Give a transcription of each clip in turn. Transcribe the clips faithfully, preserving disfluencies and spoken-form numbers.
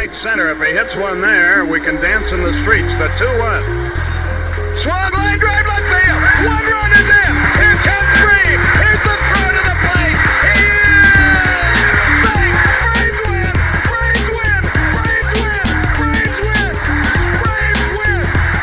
right center. If he hits one there, we can dance in the streets. The two one. Swung line drive left field. One run is in. Here comes Brave. Here's the throw to the plate. He is safe. Braves win. Braves win. Braves win. Braves win. Braves win.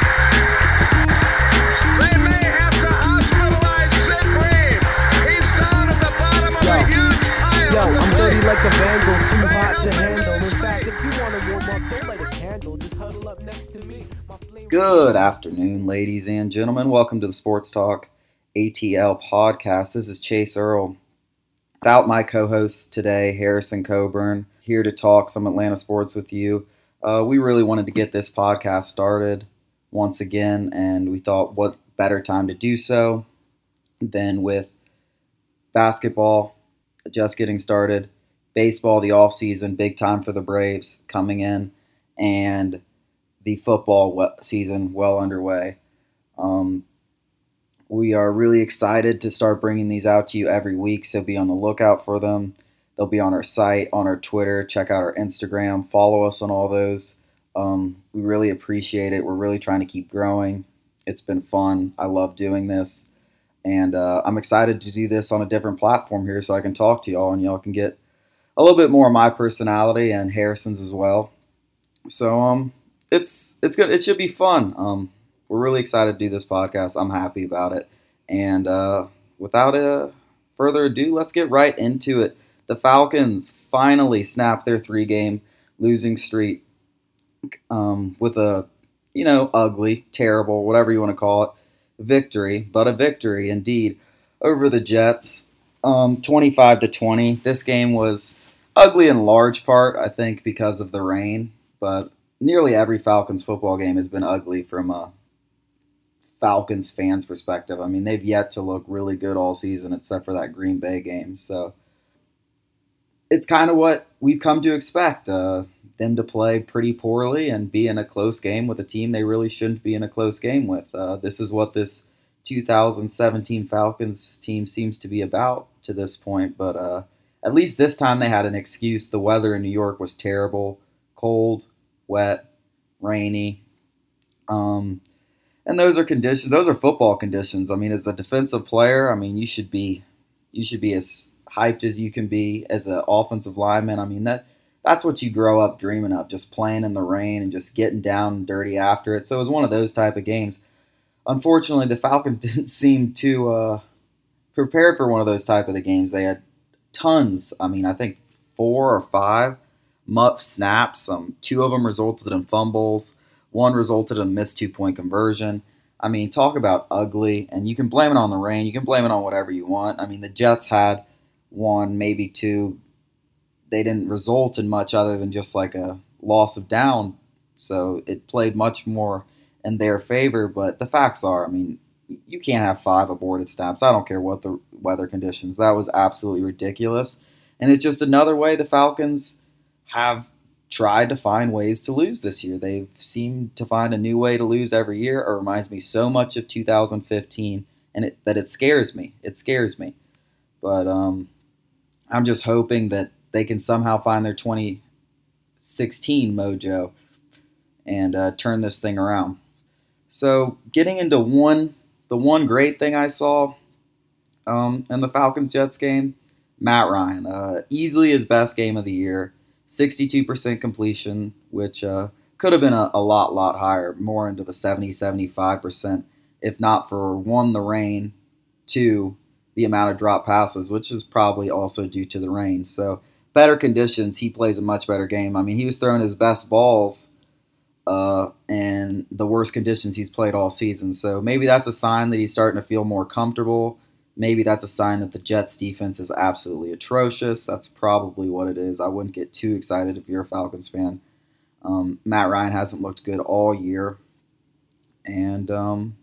They may have to hospitalize Sid Brave. He's down at the bottom of Yo. a huge pile. Yo, of the I'm dirty plate. like a vandal, too hot to Help him handle. In this fact, thing. if you wanna warm up, don't light a candle. Just huddle up next to me. My flame- Good afternoon, ladies and gentlemen. Welcome to the Sports Talk A T L podcast. This is Chase Earl. Without my co-host today, Harrison Coburn, here to talk some Atlanta sports with you. Uh, we really wanted to get this podcast started once again, and we thought what better time to do so than with basketball just getting started, baseball, the offseason, big time for the Braves coming in, and the football we- season well underway. Um, we are really excited to start bringing these out to you every week, so be on the lookout for them. They'll be on our site, on our Twitter. Check out our Instagram. Follow us on all those. Um, we really appreciate it. We're really trying to keep growing. It's been fun. I love doing this. And uh, I'm excited to do this on a different platform here so I can talk to y'all and y'all can get a little bit more of my personality and Harrison's as well. So um, it's it's good. It should be fun. Um, we're really excited to do this podcast. I'm happy about it. And uh, without uh, further ado, let's get right into it. The Falcons finally snapped their three-game losing streak um, with a, you know, ugly, terrible, whatever you want to call it, victory, but a victory indeed over the Jets, um, twenty-five to twenty. This game was ugly in large part, I think, because of the rain, but nearly every Falcons football game has been ugly from a Falcons fans' perspective. I mean, they've yet to look really good all season except for that Green Bay game. So it's kind of what we've come to expect, uh, them to play pretty poorly and be in a close game with a team they really shouldn't be in a close game with. Uh, this is what this two thousand seventeen Falcons team seems to be about to this point, but uh, at least this time they had an excuse. The weather in New York was terrible, cold, wet, rainy. Um, and those are conditions. Those are football conditions. I mean, as a defensive player, I mean, you should be, you should be as hyped as you can be as an offensive lineman. I mean, that that's what you grow up dreaming of, just playing in the rain and just getting down and dirty after it. So it was one of those type of games. Unfortunately, the Falcons didn't seem too uh, prepared for one of those type of the games. They had tons. I mean, I think four or five muff snaps. Um, two of them resulted in fumbles. One resulted in a missed two-point conversion. I mean, talk about ugly. And you can blame it on the rain. You can blame it on whatever you want. I mean, the Jets had one, maybe two. They didn't result in much other than just like a loss of down. So it played much more in their favor. But the facts are, I mean, you can't have five aborted snaps. I don't care what the weather conditions. That was absolutely ridiculous. And it's just another way the Falcons have tried to find ways to lose this year. They've seemed to find a new way to lose every year. It reminds me so much of two thousand fifteen and it, that it scares me. It scares me. But um, I'm just hoping that they can somehow find their twenty sixteen mojo and uh, turn this thing around. So getting into one, the one great thing I saw um, in the Falcons-Jets game, Matt Ryan, uh, easily his best game of the year, sixty-two percent completion, which uh, could have been a, a lot, lot higher, more into the seventy, seventy-five percent, if not for, one, the rain, two, the amount of drop passes, which is probably also due to the rain. So better conditions, he plays a much better game. I mean, he was throwing his best balls uh, and the worst conditions he's played all season. So maybe that's a sign that he's starting to feel more comfortable. Maybe that's a sign that the Jets defense is absolutely atrocious. That's probably what it is. I wouldn't get too excited if you're a Falcons fan. Um, Matt Ryan hasn't looked good all year. And um,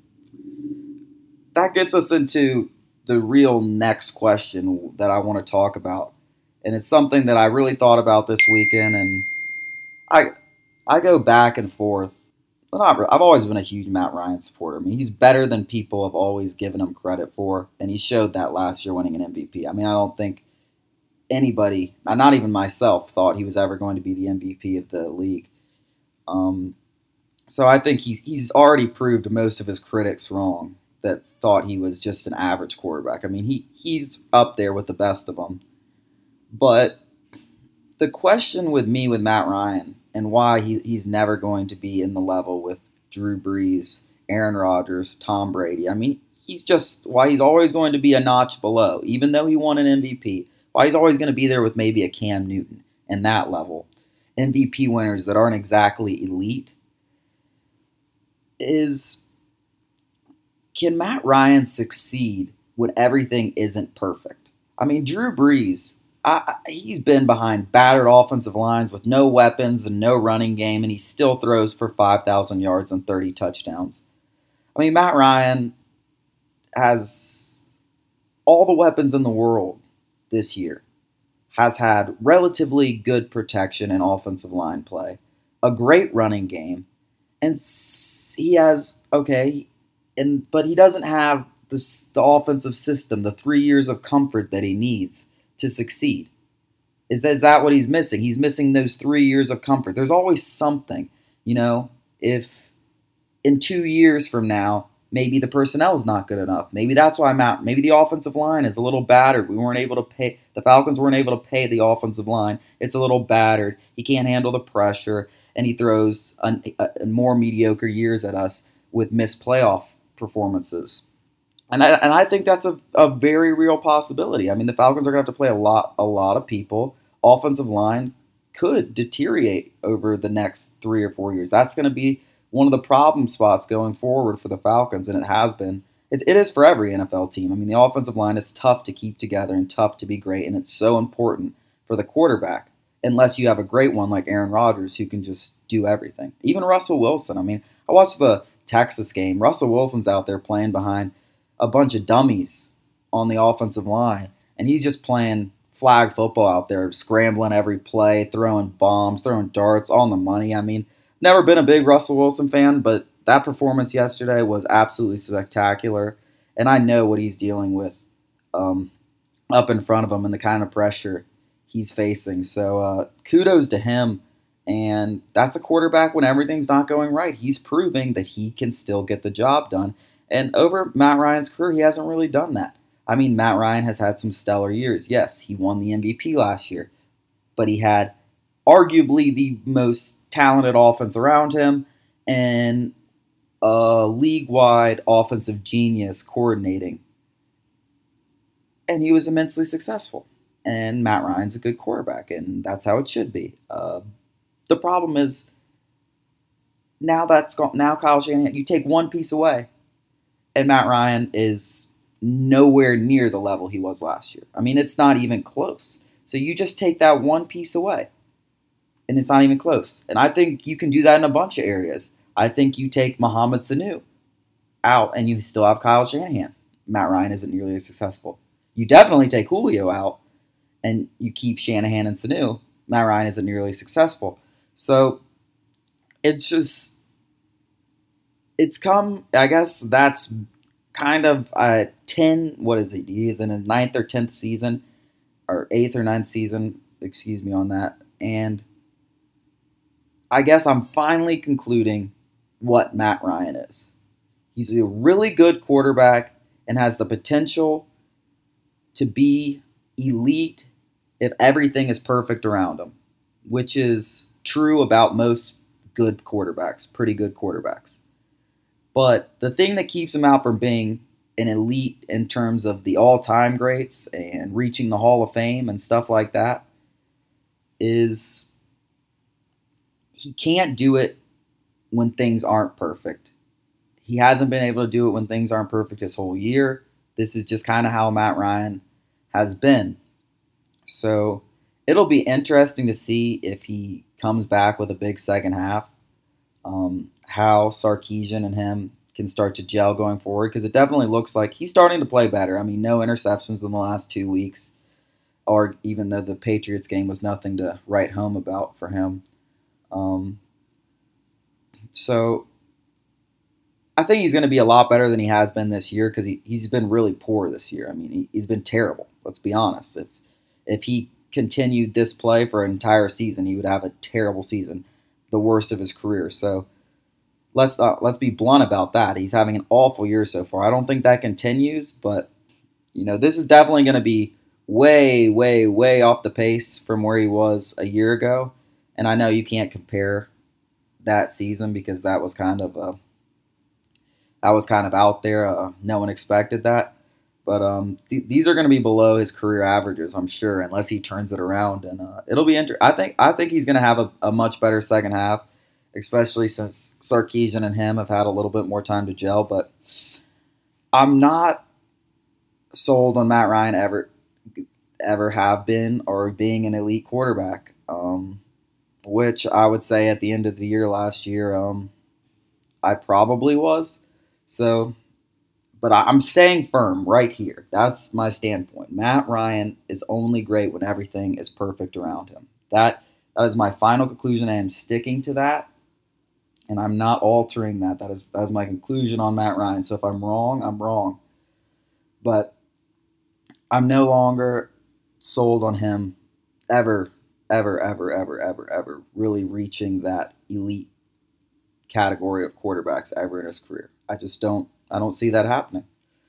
that gets us into the real next question that I want to talk about. And it's something that I really thought about this weekend, and I I go back and forth. Well, not, I've always been a huge Matt Ryan supporter. I mean, he's better than people have always given him credit for, and he showed that last year winning an M V P. I mean, I don't think anybody, not even myself, thought he was ever going to be the M V P of the league. Um, so I think he's, he's already proved most of his critics wrong that thought he was just an average quarterback. I mean, he, he's up there with the best of them. But the question with me with Matt Ryan and why he, he's never going to be in the level with Drew Brees, Aaron Rodgers, Tom Brady, I mean, he's just why he's always going to be a notch below, even though he won an M V P. Why he's always going to be there with maybe a Cam Newton and that level. M V P winners that aren't exactly elite is, can Matt Ryan succeed when everything isn't perfect? I mean, Drew Brees, I, he's been behind battered offensive lines with no weapons and no running game, and he still throws for five thousand yards and thirty touchdowns. I mean, Matt Ryan has all the weapons in the world this year, has had relatively good protection and offensive line play, a great running game, and he has, okay, and but he doesn't have the, the offensive system, the three years of comfort that he needs to succeed. Is that, is that what he's missing? He's missing those three years of comfort. There's always something, you know, if in two years from now, maybe the personnel is not good enough. Maybe that's why I'm out. Maybe the offensive line is a little battered. We weren't able to pay, the Falcons weren't able to pay the offensive line. It's a little battered. He can't handle the pressure, and he throws an, a, more mediocre years at us with missed playoff performances. And I, and I think that's a, a very real possibility. I mean, the Falcons are going to have to play a lot, a lot of people. Offensive line could deteriorate over the next three or four years. That's going to be one of the problem spots going forward for the Falcons, and it has been. It, it is for every N F L team. I mean, the offensive line is tough to keep together and tough to be great, and it's so important for the quarterback, unless you have a great one like Aaron Rodgers who can just do everything. Even Russell Wilson. I mean, I watched the Texas game. Russell Wilson's out there playing behind a bunch of dummies on the offensive line, and he's just playing flag football out there, scrambling every play, throwing bombs, throwing darts on the money. I mean, never been a big Russell Wilson fan, but that performance yesterday was absolutely spectacular, and I know what he's dealing with um, up in front of him and the kind of pressure he's facing. So uh, kudos to him, and that's a quarterback when everything's not going right. He's proving that he can still get the job done, and over Matt Ryan's career, he hasn't really done that. I mean, Matt Ryan has had some stellar years. Yes, he won the M V P last year, but he had arguably the most talented offense around him and a league-wide offensive genius coordinating. And he was immensely successful. And Matt Ryan's a good quarterback, and that's how it should be. Uh, the problem is now that's gone, now Kyle Shanahan, you take one piece away, and Matt Ryan is nowhere near the level he was last year. I mean, it's not even close. So you just take that one piece away, and it's not even close. And I think you can do that in a bunch of areas. I think you take Mohamed Sanu out, and you still have Kyle Shanahan. Matt Ryan isn't nearly as successful. You definitely take Julio out, and you keep Shanahan and Sanu. Matt Ryan isn't nearly successful. So it's just, it's come, I guess that's kind of a ten, what is he? He is in his ninth or tenth season, or eighth or ninth season, excuse me on that. And I guess I'm finally concluding what Matt Ryan is. He's a really good quarterback and has the potential to be elite if everything is perfect around him, which is true about most good quarterbacks, pretty good quarterbacks. But the thing that keeps him out from being an elite in terms of the all-time greats and reaching the Hall of Fame and stuff like that is he can't do it when things aren't perfect. He hasn't been able to do it when things aren't perfect this whole year. This is just kind of how Matt Ryan has been. So it'll be interesting to see if he comes back with a big second half, um, how Sarkisian and him can start to gel going forward, because it definitely looks like he's starting to play better. I mean, no interceptions in the last two weeks, or even though the Patriots game was nothing to write home about for him. Um, so I think he's going to be a lot better than he has been this year, because he, he's been really poor this year. I mean, he, he's been terrible. Let's be honest. If if he continued this play for an entire season, he would have a terrible season, the worst of his career. So let's uh, let's be blunt about that. He's having an awful year so far. I don't think that continues, but you know, this is definitely going to be way, way, way off the pace from where he was a year ago. And I know you can't compare that season because that was kind of uh, that was kind of out there. Uh, no one expected that. But um, th- these are going to be below his career averages, I'm sure, unless he turns it around. And uh, it'll be inter- I think I think he's going to have a, a much better second half, especially since Sarkisian and him have had a little bit more time to gel. But I'm not sold on Matt Ryan ever ever have been or being an elite quarterback, um, which I would say at the end of the year last year um, I probably was. So. But I'm staying firm right here. That's my standpoint. Matt Ryan is only great when everything is perfect around him. That that is my final conclusion. I am sticking to that, and I'm not altering that. That is that is my conclusion on Matt Ryan. So if I'm wrong, I'm wrong. But I'm no longer sold on him ever, ever, ever, ever, ever, ever really reaching that elite category of quarterbacks ever in his career. I just don't. I don't see that happening.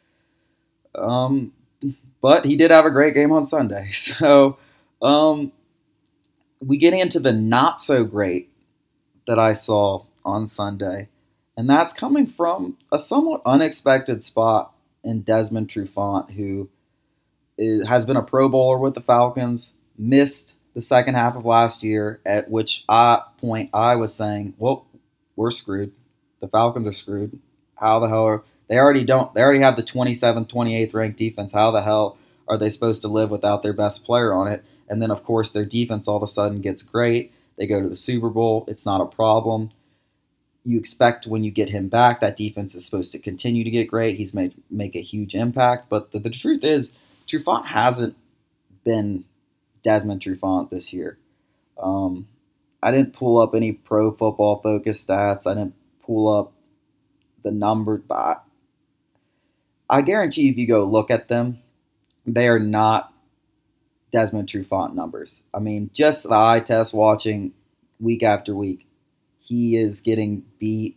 Um, but he did have a great game on Sunday. So um, we get into the not so great that I saw on Sunday. And that's coming from a somewhat unexpected spot in Desmond Trufant, who is, has been a Pro Bowler with the Falcons, missed the second half of last year, at which I, point I was saying, well, we're screwed. The Falcons are screwed. How the hell are they already don't they already have the twenty-seventh, twenty-eighth ranked defense. How the hell are they supposed to live without their best player on it? And then of course their defense all of a sudden gets great. They go to the Super Bowl. It's not a problem. You expect when you get him back, that defense is supposed to continue to get great. He's made make a huge impact. But the, the truth is, Trufant hasn't been Desmond Trufant this year. Um, I didn't pull up any Pro Football Focus stats. I didn't pull up the numbers, but I guarantee if you go look at them, they are not Desmond Trufant numbers. I mean, just the eye test watching week after week, he is getting beat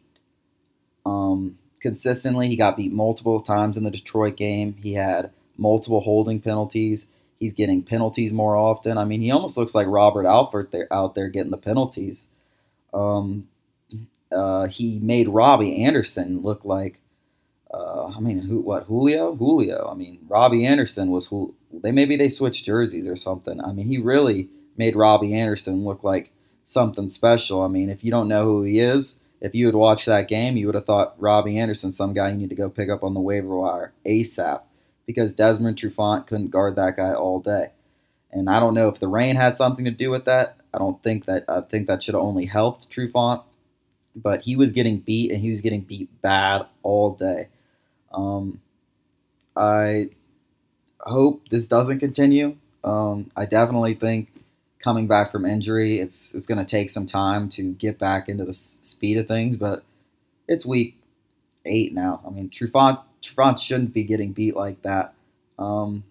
um, consistently. He got beat multiple times in the Detroit game. He had multiple holding penalties. He's getting penalties more often. I mean, he almost looks like Robert Alford there, out there getting the penalties. Um, Uh, he made Robbie Anderson look like, uh, I mean, who? What? Julio? Julio. I mean, Robbie Anderson was who? They maybe they switched jerseys or something. I mean, he really made Robbie Anderson look like something special. I mean, if you don't know who he is, if you had watched that game, you would have thought Robbie Anderson, some guy you need to go pick up on the waiver wire ASAP, because Desmond Trufant couldn't guard that guy all day. And I don't know if the rain had something to do with that. I don't think that. I think that should have only helped Trufant. But he was getting beat, and he was getting beat bad all day. Um, I hope this doesn't continue. Um, I definitely think coming back from injury, it's it's going to take some time to get back into the s- speed of things. But it's week eight now. I mean, Trufant Trufant shouldn't be getting beat like that. Um,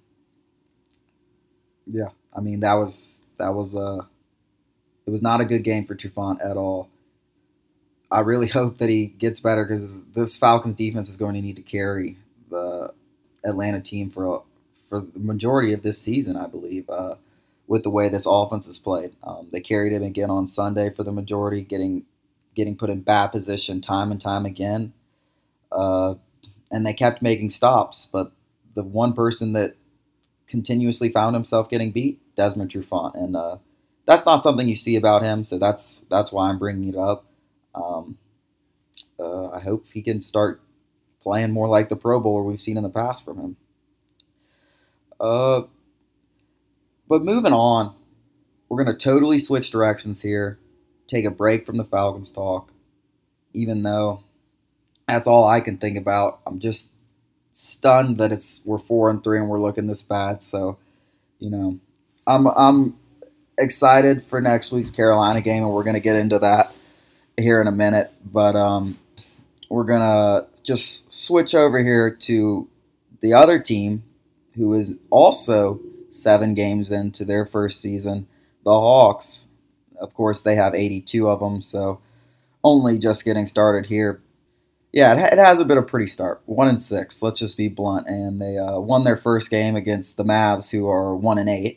yeah, I mean that was that was a it was not a good game for Trufant at all. I really hope that he gets better, because this Falcons defense is going to need to carry the Atlanta team for for the majority of this season, I believe, uh, with the way this offense is played. Um, they carried him again on Sunday for the majority, getting getting put in bad position time and time again, uh, and they kept making stops. But the one person that continuously found himself getting beat, Desmond Trufant, and uh, that's not something you see about him. So that's that's why I'm bringing it up. Um, uh, I hope he can start playing more like the Pro Bowler we've seen in the past from him. Uh, but moving on, we're going to totally switch directions here, take a break from the Falcons talk, even though that's all I can think about. I'm just stunned that it's we're four and three and we're looking this bad. So, you know, I'm I'm excited for next week's Carolina game, and we're going to get into that here in a minute, but um, we're going to just switch over here to the other team, who is also seven games into their first season. The Hawks, of course, they have eighty-two of them, so only just getting started here. Yeah, it, it has a bit of a pretty start. One and six. Let's just be blunt. And they uh, won their first game against the Mavs, who are one and eight,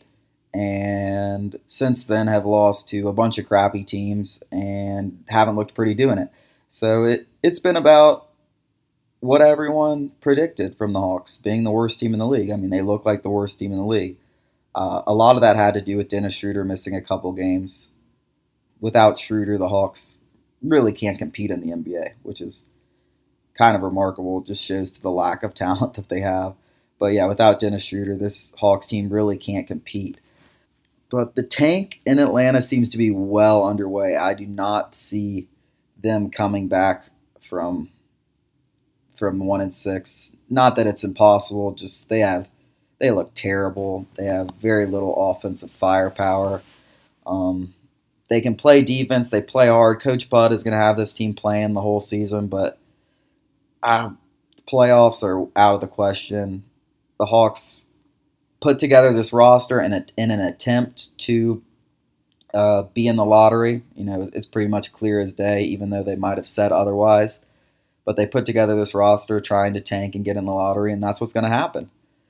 and since then have lost to a bunch of crappy teams and haven't looked pretty doing it. So it it's been about what everyone predicted from the Hawks being the worst team in the league. I mean, they look like the worst team in the league. Uh, a lot of that had to do with Dennis Schroeder missing a couple games. Without Schroeder, the Hawks really can't compete in the N B A, which is kind of remarkable. It just shows to the lack of talent that they have. But yeah, without Dennis Schroeder, this Hawks team really can't compete. But the tank in Atlanta seems to be well underway. I do not see them coming back from from one and six. Not that it's impossible, just they have they look terrible. They have very little offensive firepower. Um, they can play defense. They play hard. Coach Bud is going to have this team playing the whole season, but uh, playoffs are out of the question. The Hawks put together this roster in, a, in an attempt to uh, be in the lottery. You know, it's pretty much clear as day, even though they might have said otherwise. But they put together this roster trying to tank and get in the lottery, and that's what's going to happen.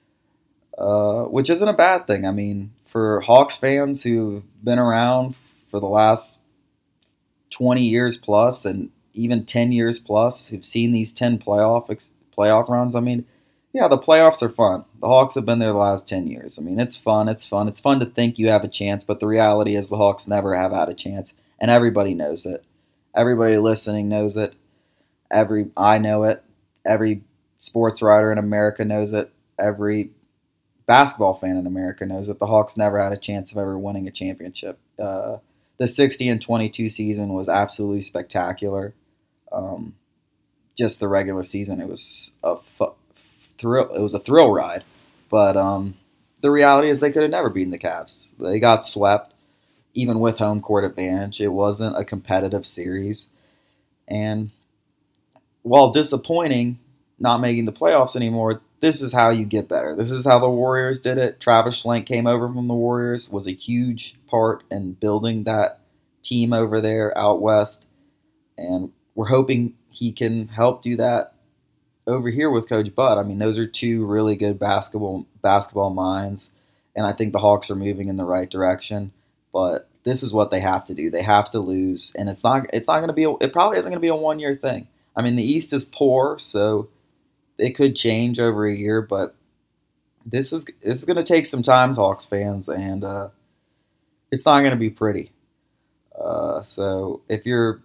Uh, which isn't a bad thing. I mean, for Hawks fans who've been around for the last twenty years plus and even ten years plus, who've seen these ten playoff playoff runs, I mean, yeah, the playoffs are fun. The Hawks have been there the last ten years. I mean, it's fun. It's fun. It's fun to think you have a chance, but the reality is the Hawks never have had a chance, and everybody knows it. Everybody listening knows it. Every I know it. Every sports writer in America knows it. Every basketball fan in America knows that the Hawks never had a chance of ever winning a championship. Uh, the sixty and twenty-two season was absolutely spectacular. Um, just the regular season, it was a fu- thrill. It was a thrill ride. But um, the reality is they could have never beaten the Cavs. They got swept, even with home court advantage. It wasn't a competitive series, and while disappointing, not making the playoffs anymore, this is how you get better. This is how the Warriors did it. Travis Schlenk came over from the Warriors, was a huge part in building that team over there out west. And we're hoping he can help do that over here with Coach Bud. I mean, those are two really good basketball basketball minds, and I think the Hawks are moving in the right direction. But this is what they have to do. They have to lose, and it's not it's not going to be a, it probably isn't going to be a one-year thing. I mean, the East is poor, so it could change over a year, but this is this is going to take some time, Hawks fans, and uh, it's not going to be pretty. Uh, so if you're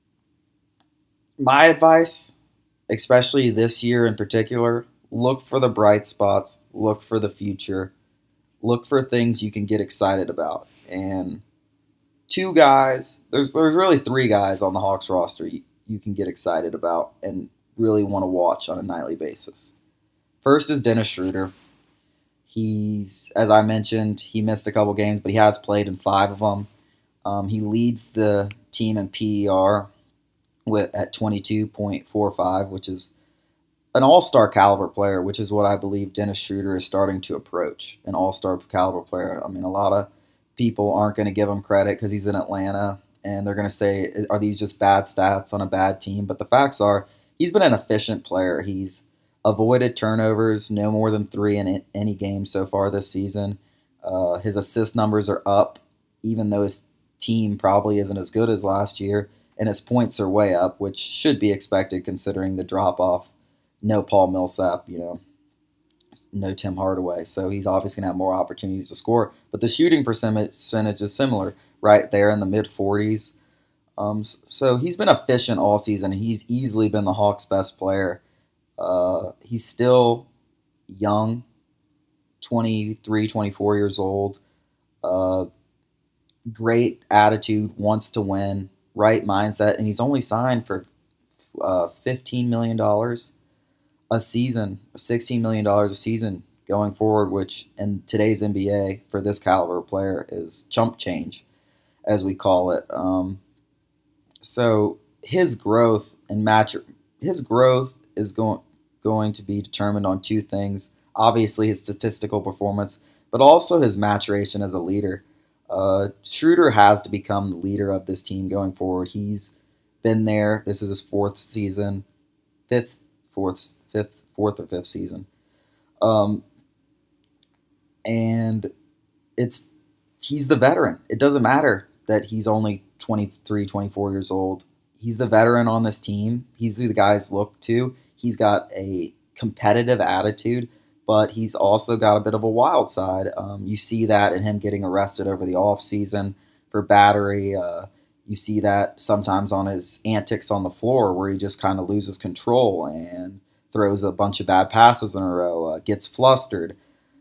my advice, especially this year in particular, look for the bright spots, look for the future, look for things you can get excited about. And two guys, there's there's really three guys on the Hawks roster you, you can get excited about and really want to watch on a nightly basis. First is Dennis Schroeder. He's, as I mentioned, he missed a couple games, but he has played in five of them. Um, he leads the team in P E R with at twenty-two point four five, which is an all-star caliber player, which is what I believe Dennis Schroeder is starting to approach, an all-star caliber player. I mean, a lot of people aren't going to give him credit because he's in Atlanta, and they're going to say, are these just bad stats on a bad team? But the facts are, he's been an efficient player. He's avoided turnovers, no more than three in any game so far this season. Uh, his assist numbers are up, even though his team probably isn't as good as last year, and his points are way up, which should be expected considering the drop-off. No Paul Millsap, you know, no Tim Hardaway, so he's obviously going to have more opportunities to score. But the shooting percentage is similar, right there in the mid-forties. Um, so he's been efficient all season. He's easily been the Hawks' best player. Uh, he's still young, twenty-three, twenty-four years old. Uh, great attitude, wants to win, right mindset, and he's only signed for uh, fifteen million dollars a season, sixteen million dollars a season going forward, which in today's N B A for this caliber player is chump change, as we call it. Um, so his growth and match, his growth is going going to be determined on two things. Obviously, his statistical performance, but also his maturation as a leader. Uh, Schroeder has to become the leader of this team going forward. He's been there. This is his fourth season, fifth, fourth, fifth, fourth or fifth season. Um, and it's he's the veteran. It doesn't matter that he's only twenty-three, twenty-four years old. He's the veteran on this team. He's who the guys look to. He's got a competitive attitude, but he's also got a bit of a wild side. Um, you see that in him getting arrested over the offseason for battery. Uh, you see that sometimes on his antics on the floor where he just kind of loses control and throws a bunch of bad passes in a row, uh, gets flustered.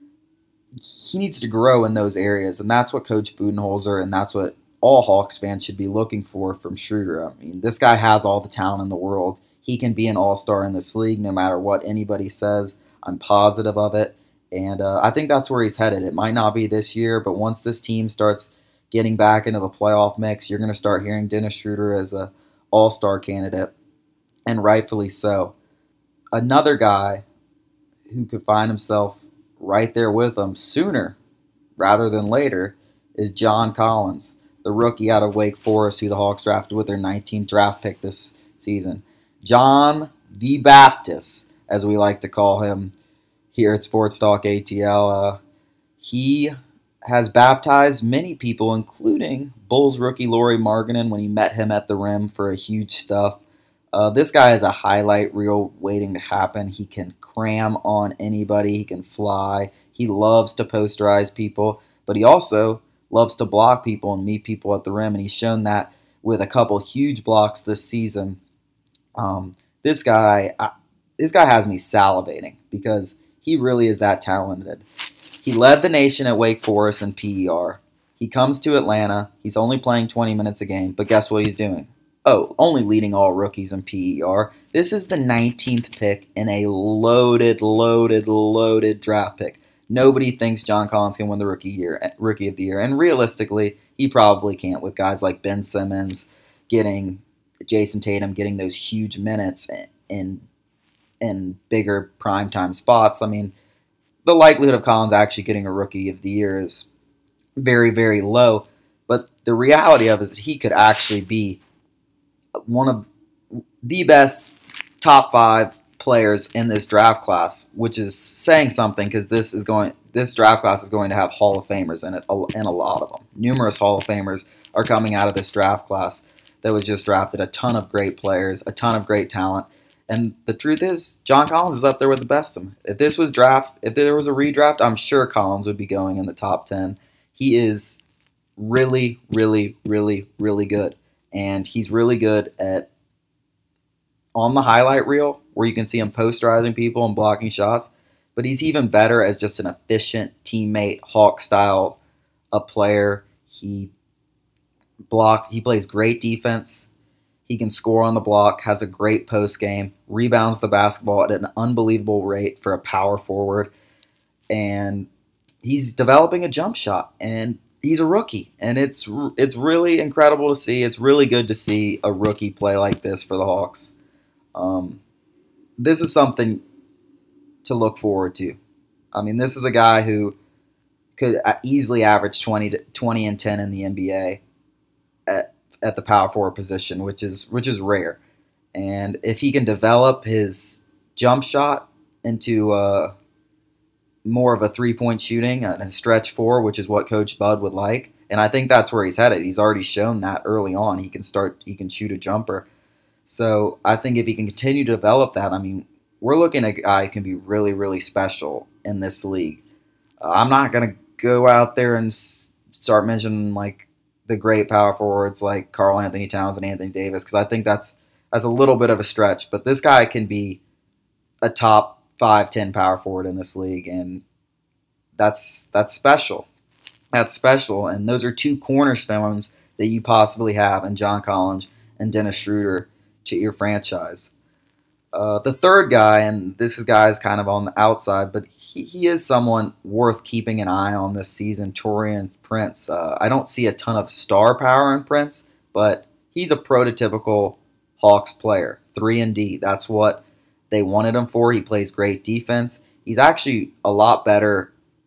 He needs to grow in those areas, and that's what Coach Budenholzer and that's what all Hawks fans should be looking for from Schroeder. I mean, this guy has all the talent in the world. He can be an all-star in this league no matter what anybody says. I'm positive of it, and uh, I think that's where he's headed. It might not be this year, but once this team starts getting back into the playoff mix, you're going to start hearing Dennis Schroeder as an all-star candidate, and rightfully so. Another guy who could find himself right there with him sooner rather than later is John Collins, the rookie out of Wake Forest who the Hawks drafted with their nineteenth draft pick this season. John the Baptist, as we like to call him here at Sports Talk A T L. Uh, he has baptized many people, including Bulls rookie Lauri Markkanen when he met him at the rim for a huge stuff. Uh, this guy is a highlight reel waiting to happen. He can cram on anybody. He can fly. He loves to posterize people, but he also loves to block people and meet people at the rim, and he's shown that with a couple huge blocks this season. Um, this guy, I, this guy has me salivating because he really is that talented. He led the nation at Wake Forest in P E R. He comes to Atlanta. He's only playing twenty minutes a game, but guess what he's doing? Oh, only leading all rookies in P E R. This is the nineteenth pick in a loaded, loaded, loaded draft pick. Nobody thinks John Collins can win the rookie year, rookie of the year, and realistically, he probably can't with guys like Ben Simmons getting Jason Tatum getting those huge minutes in in bigger primetime spots. I mean, the likelihood of Collins actually getting a rookie of the year is very, very low. But the reality of it is that he could actually be one of the best top five players in this draft class, which is saying something because this is going. This draft class is going to have Hall of Famers in it, and a lot of them. Numerous Hall of Famers are coming out of this draft class that was just drafted. A ton of great players, a ton of great talent. And the truth is, John Collins is up there with the best of them. If this was draft, if there was a redraft, I'm sure Collins would be going in the top ten. He is really, really, really, really good. And he's really good at on the highlight reel where you can see him posterizing people and blocking shots. But he's even better as just an efficient teammate, Hawk style, a player. He block. He plays great defense. He can score on the block, has a great post game, rebounds the basketball at an unbelievable rate for a power forward, and he's developing a jump shot. And he's a rookie, and it's it's really incredible to see. It's really good to see a rookie play like this for the Hawks. Um, this is something to look forward to. I mean, this is a guy who could easily average twenty, to, twenty and ten in the N B A at, at the power forward position, which is which is rare. And if he can develop his jump shot into uh, more of a three-point shooting and a stretch four, which is what Coach Bud would like, and I think that's where he's headed. He's already shown that early on. He can start. He can shoot a jumper. So I think if he can continue to develop that, I mean, we're looking at a guy who can be really, really special in this league. Uh, I'm not going to go out there and s- start mentioning like the great power forwards like Karl Anthony Towns and Anthony Davis because I think that's that's a little bit of a stretch. But this guy can be a top five, ten power forward in this league, and that's that's special. That's special, and those are two cornerstones that you possibly have in John Collins and Dennis Schroeder to your franchise. Uh, the third guy, and this guy is kind of on the outside, but he, he is someone worth keeping an eye on this season, Taurean Prince. Uh, I don't see a ton of star power in Prince, but he's a prototypical Hawks player, three and D. That's what they wanted him for. He plays great defense. He's actually a lot better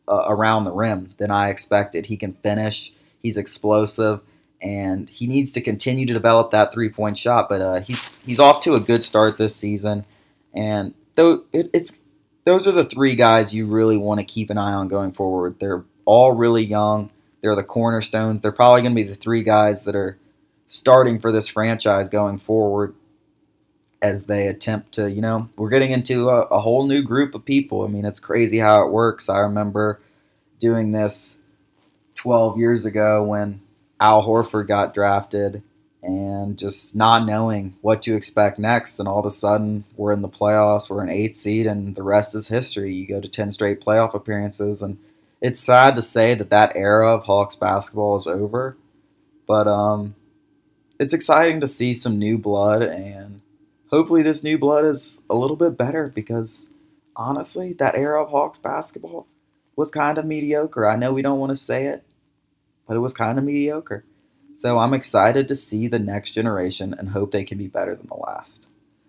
uh, around the rim than I expected. He can finish. He's explosive, and he needs to continue to develop that three-point shot. But uh, he's he's off to a good start this season, and though it, it's those are the three guys you really want to keep an eye on going forward. They're all really young. They're the cornerstones. They're probably going to be the three guys that are starting for this franchise going forward as they attempt to, you know, we're getting into a, a whole new group of people. I mean, it's crazy how it works. I remember doing this twelve years ago when Al Horford got drafted and just not knowing what to expect next. And all of a sudden, we're in the playoffs, we're an eighth seed, and the rest is history. You go to ten straight playoff appearances, and it's sad to say that that era of Hawks basketball is over. But um, it's exciting to see some new blood, and hopefully this new blood is a little bit better because, honestly, that era of Hawks basketball was kind of mediocre. I know we don't want to say it, but it was kind of mediocre. So I'm excited to see the next generation and hope they can be better than the last.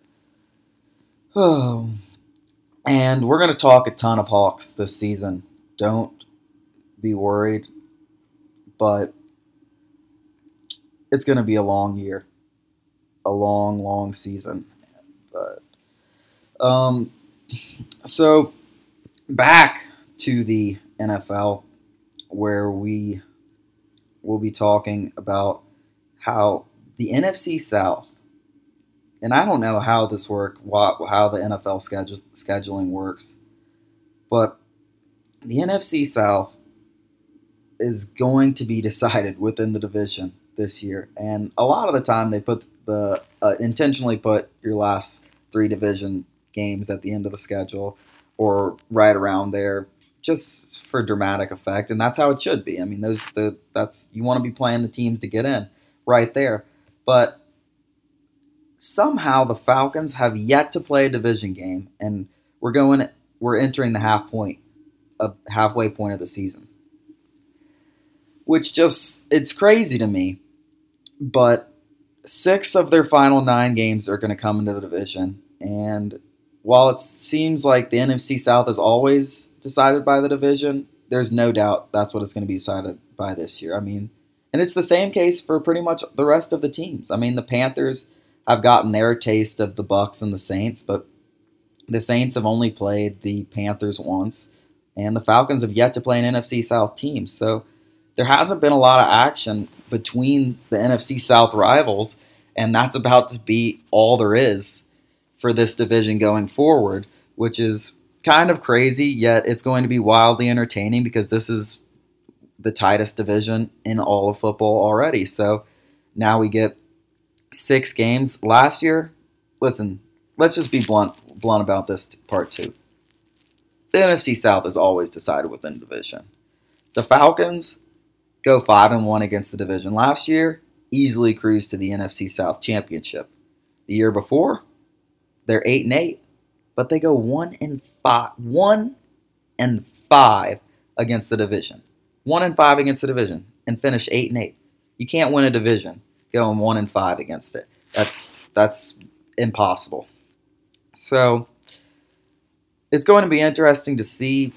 Oh, and we're going to talk a ton of Hawks this season. Don't be worried, but it's going to be a long year, a long, long season. But um, so back to the N F L, where we will be talking about how the N F C South, and I don't know how this works, how the N F L schedule, scheduling works, but the N F C South is going to be decided within the division this year. And a lot of the time they put the uh, intentionally put your last three division games at the end of the schedule or right around there just for dramatic effect. And that's how it should be. I mean, those the that's you want to be playing the teams to get in right there. But somehow the Falcons have yet to play a division game, and we're going we're entering the half point of halfway point of the season. Which just, it's crazy to me. But six of their final nine games are going to come into the division. And while it seems like the N F C South is always decided by the division, there's no doubt that's what it's going to be decided by this year. I mean, and it's the same case for pretty much the rest of the teams. I mean, the Panthers have gotten their taste of the Bucs and the Saints, but the Saints have only played the Panthers once, and the Falcons have yet to play an N F C South team. So there hasn't been a lot of action between the N F C South rivals, and that's about to be all there is for this division going forward, which is kind of crazy, yet it's going to be wildly entertaining because this is the tightest division in all of football already. So now we get six games. Last year, listen, let's just be blunt, blunt about this part too. The N F C South is always decided within the division. The Falcons go five and one against the division last year, easily cruised to the N F C South championship. The year before, they're eight and eight, but they go one and five, one and five against the division, one and five against the division, and finish eight and eight. You can't win a division going one and five against it. That's that's impossible. So it's going to be interesting to see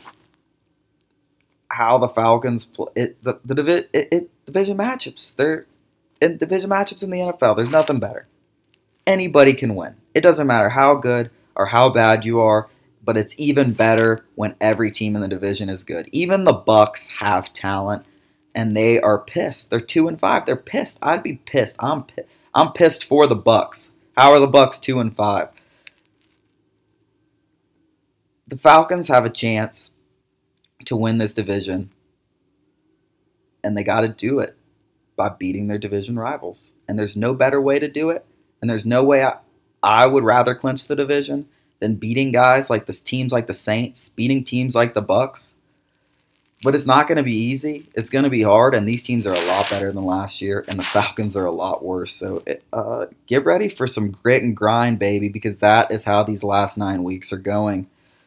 how the Falcons play it, the the divi- it, it, division matchups. They're in division matchups in the N F L. There's nothing better. Anybody can win. It doesn't matter how good or how bad you are, but it's even better when every team in the division is good. Even the Bucs have talent, and they are pissed. They're two and five. They're pissed. I'd be pissed. I'm pi- I'm pissed for the Bucs. How are the Bucs two and five? The Falcons have a chance to win this division, and they got to do it by beating their division rivals. And there's no better way to do it, and there's no way I, I would rather clinch the division than beating guys like this, teams like the Saints, beating teams like the Bucs. But it's not going to be easy. It's going to be hard, and these teams are a lot better than last year, and the Falcons are a lot worse. So it, uh, get ready for some grit and grind, baby, because that is how these last nine weeks are going.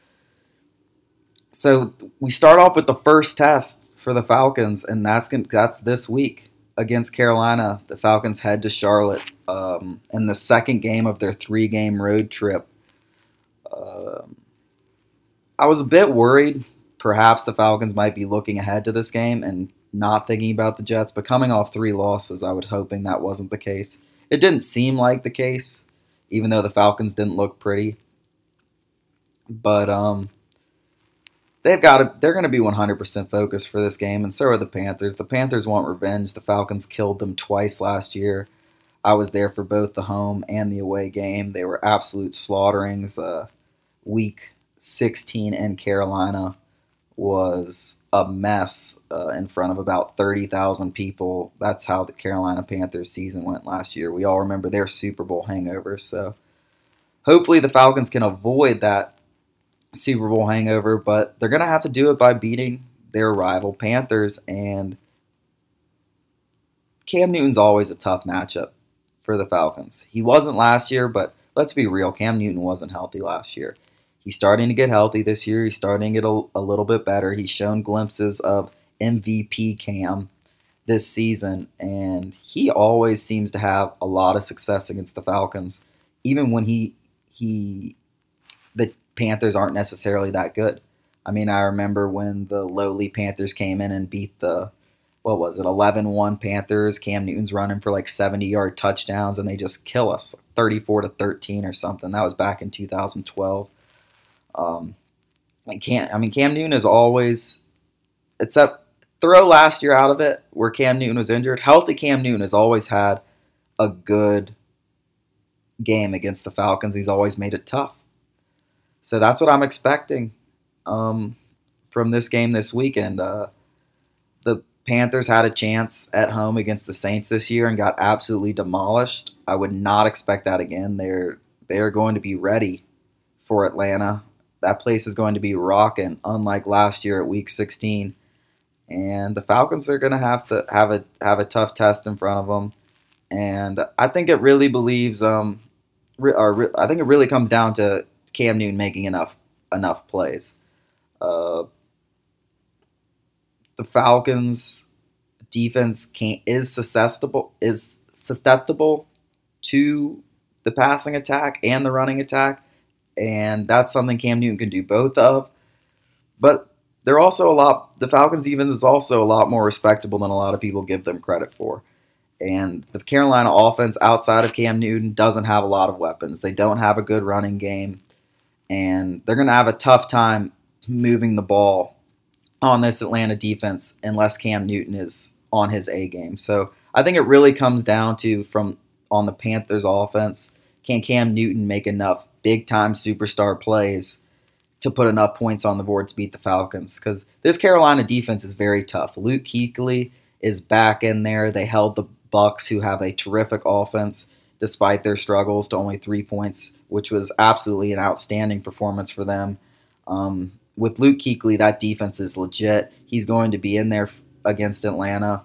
So we start off with the first test for the Falcons, and that's gonna, that's this week against Carolina. The Falcons head to Charlotte um, in the second game of their three-game road trip. Um, I was a bit worried perhaps the Falcons might be looking ahead to this game and not thinking about the Jets, but coming off three losses, I was hoping that wasn't the case. It didn't seem like the case, even though the Falcons didn't look pretty. But um, they've got to, they're going to be one hundred percent focused for this game, and so are the Panthers. The Panthers want revenge. The Falcons killed them twice last year. I was there for both the home and the away game. They were absolute slaughterings. Uh, week sixteen in Carolina was a mess uh, in front of about thirty thousand people. That's how the Carolina Panthers season went last year. We all remember their Super Bowl hangover. So hopefully the Falcons can avoid that Super Bowl hangover, but they're going to have to do it by beating their rival Panthers. And Cam Newton's always a tough matchup for the Falcons. He wasn't last year, but let's be real, Cam Newton wasn't healthy last year. He's starting to get healthy this year. He's starting to get a, a little bit better. He's shown glimpses of M V P Cam this season, and he always seems to have a lot of success against the Falcons, even when he he the Panthers aren't necessarily that good. I mean, I remember when the lowly Panthers came in and beat the, what was it, eleven one Panthers. Cam Newton's running for like seventy-yard touchdowns, and they just kill us, thirty-four to thirteen or something. That was back in two thousand twelve. Um, I can't. I mean, Cam Newton is always, except throw last year out of it, where Cam Newton was injured. Healthy Cam Newton has always had a good game against the Falcons. He's always made it tough. So that's what I'm expecting um, from this game this weekend. Uh, the Panthers had a chance at home against the Saints this year and got absolutely demolished. I would not expect that again. They're they are going to be ready for Atlanta. That place is going to be rocking, unlike last year at Week sixteen. And the Falcons are going to have to have a have a tough test in front of them. And I think it really believes, um, re, or re, I think it really comes down to Cam Newton making enough enough plays. Uh, the Falcons' defense can't, is susceptible is susceptible to the passing attack and the running attack. And that's something Cam Newton can do both of. But they're also a lot, the Falcons defense is also a lot more respectable than a lot of people give them credit for. And the Carolina offense outside of Cam Newton doesn't have a lot of weapons. They don't have a good running game. And they're going to have a tough time moving the ball on this Atlanta defense unless Cam Newton is on his A game. So I think it really comes down to, from on the Panthers offense, can Cam Newton make enough big-time superstar plays to put enough points on the board to beat the Falcons? Because this Carolina defense is very tough. Luke Kuechly is back in there. They held the Bucs, who have a terrific offense, despite their struggles, to only three points, which was absolutely an outstanding performance for them. Um, with Luke Kuechly, that defense is legit. He's going to be in there against Atlanta.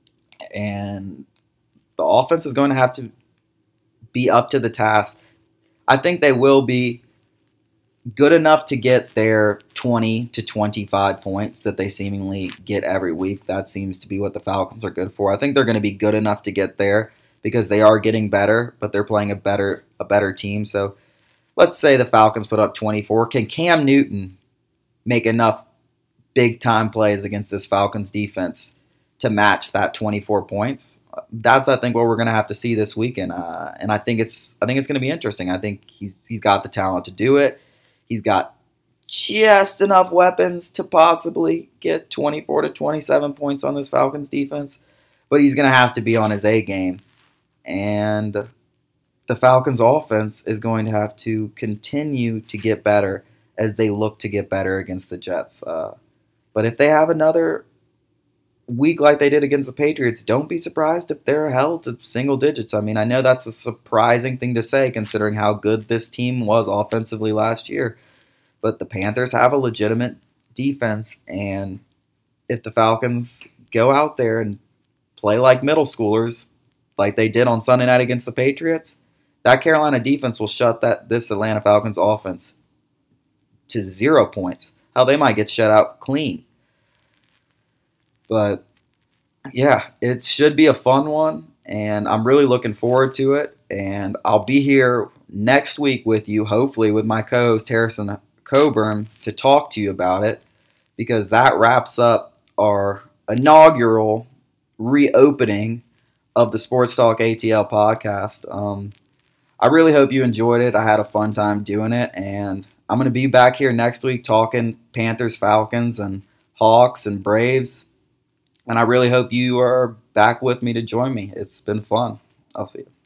And the offense is going to have to be up to the task. I think they will be good enough to get their twenty to twenty-five points that they seemingly get every week. That seems to be what the Falcons are good for. I think they're going to be good enough to get there because they are getting better, but they're playing a better a better team. So let's say the Falcons put up twenty-four. Can Cam Newton make enough big-time plays against this Falcons defense to match that twenty-four points? That's, I think, what we're going to have to see this weekend, uh, and I think it's I think it's going to be interesting. I think he's he's got the talent to do it. He's got just enough weapons to possibly get twenty-four to twenty-seven points on this Falcons defense, but he's going to have to be on his A game, and the Falcons offense is going to have to continue to get better as they look to get better against the Jets. Uh, but if they have another week like they did against the Patriots, don't be surprised if they're held to single digits. I mean, I know that's a surprising thing to say considering how good this team was offensively last year, but the Panthers have a legitimate defense, and if the Falcons go out there and play like middle schoolers like they did on Sunday night against the Patriots, that Carolina defense will shut that this Atlanta Falcons offense to zero points. Hell, they might get shut out clean. But, yeah, it should be a fun one, and I'm really looking forward to it. And I'll be here next week with you, hopefully with my co-host Harrison Coburn, to talk to you about it, because that wraps up our inaugural reopening of the Sports Talk A T L podcast. Um, I really hope you enjoyed it. I had a fun time doing it, and I'm going to be back here next week talking Panthers, Falcons, and Hawks and Braves. And I really hope you are back with me to join me. It's been fun. I'll see you.